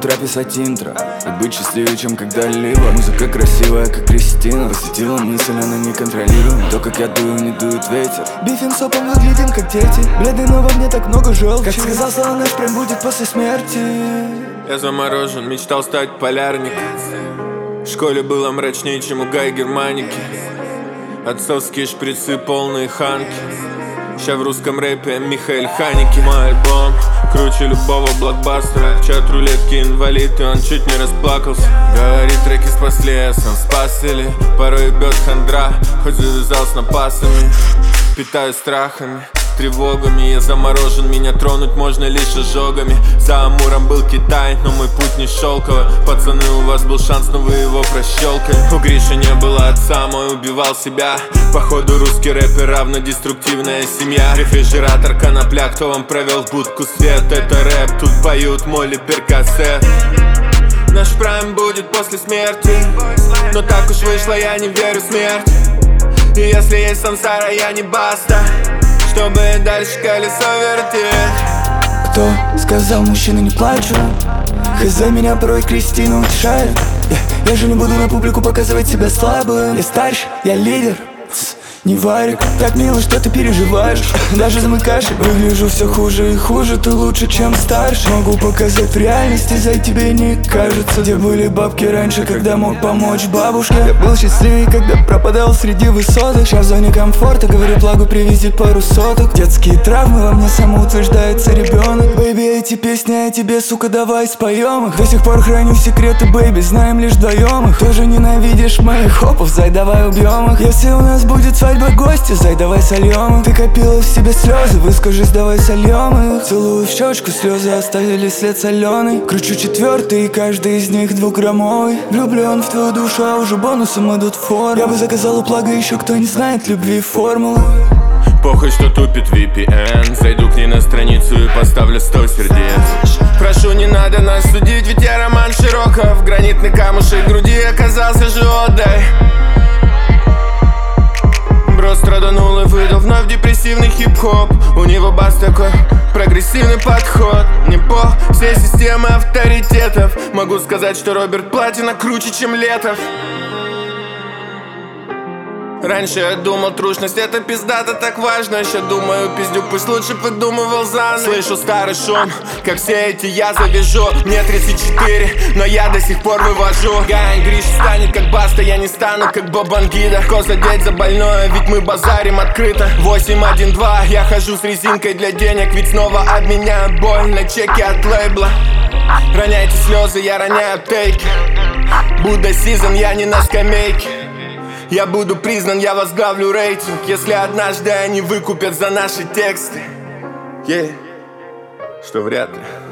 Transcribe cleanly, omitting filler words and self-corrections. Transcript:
утра писать интро и быть счастливее, чем когда-либо. Музыка красивая, как Кристина. Посетила мысль, она неконтролируема. То, как я дую, не дует ветер. Бифин сопом выглядим, как дети. Бледный, но во мне так много желчи. Как сказал Солонез, прям будет после смерти. Я заморожен, мечтал стать полярником. В школе было мрачнее, чем у Гай Германики. Отцовские шприцы, полные ханки. Ща в русском рэпе Михаэль Ханики. Мой альбом круче любого блокбастера. В чат рулетки инвалид, и он чуть не расплакался. Говорит, треки спасли, а сам спас или порой бьет хандра. Хоть завязал с напасами, питаю страхами, тревогами. Я заморожен, меня тронуть можно лишь ожогами. За Амуром был Китай, но мой путь не шелковый. Пацаны, у вас был шанс, но вы его прощелкали. У Гриши не было отца, мой убивал себя. Походу русский рэпер равно деструктивная семья. Рефрижератор, конопля, кто вам провел в будку свет? Это рэп, тут поют Молли Перкасет. Наш прайм будет после смерти, но так уж вышло, я не верю в смерть. И если есть сансара, я не баста, чтобы дальше колесо вертеть. Кто сказал, мужчины не плачут? Хз, меня порой Кристина утешает. Я же не буду на публику показывать себя слабым. Я старше, я лидер, не варик. Так мило, что ты переживаешь. Даже замыкаешь. Выгляжу все хуже и хуже. Ты лучше, чем старше. Могу показать в реальности, за тебе не кажется. Где были бабки раньше, когда мог помочь бабушке? Я был счастливее, когда пропадал среди высоток. Сейчас в зоне комфорта, говорю, благо привези пару соток. Детские травмы, во мне самоутверждается ребенок. Бэйби, эти песни о тебе, сука, давай споем их. До сих пор храню секреты, бэйби, знаем лишь вдвоем их. Тоже ненавидишь моих хопов, зай, давай убьем их. Если у нас будет свадьба гости, зай, давай сольем их. Ты копила в себе слезы, выскажись, давай сольем их. Целую в щечку, слезы оставили след соленый. Кручу четвертый, и каждый из них 2-граммовый. Влюблен в твою душу, а уже бонусом идут формы. Я бы заказал у Плага еще кто не знает любви формулы. Похуй, что тупит VPN. Зайду к ней на страницу и поставлю 100 сердец. Прошу, не надо нас судить, ведь я роман Широков. Гранитный камушек груди оказался животой. Бро страданул и выдал вновь депрессивный хип-хоп. У него бас такой, прогрессивный подход. Не по всей системе авторитетов. Могу сказать, что Роберт Платина круче, чем Летов. Раньше я думал, трушность это пиздато, так важно. Сейчас думаю, пиздю, пусть лучше выдумывал заново. Слышу старый шум, как все эти я завяжу. Мне 34, но я до сих пор вывожу. Гань Гриш станет как Баста, я не стану как Бабангида. Легко задеть за больное, ведь мы базарим открыто. 812, я хожу с резинкой для денег, ведь снова обменяют боль на чеки от лейбла. Роняйте слезы, я роняю тейки. Будда Сизон, я не на скамейке. Я буду признан, я возглавлю рейтинг, если однажды они выкупят за наши тексты. Что вряд ли.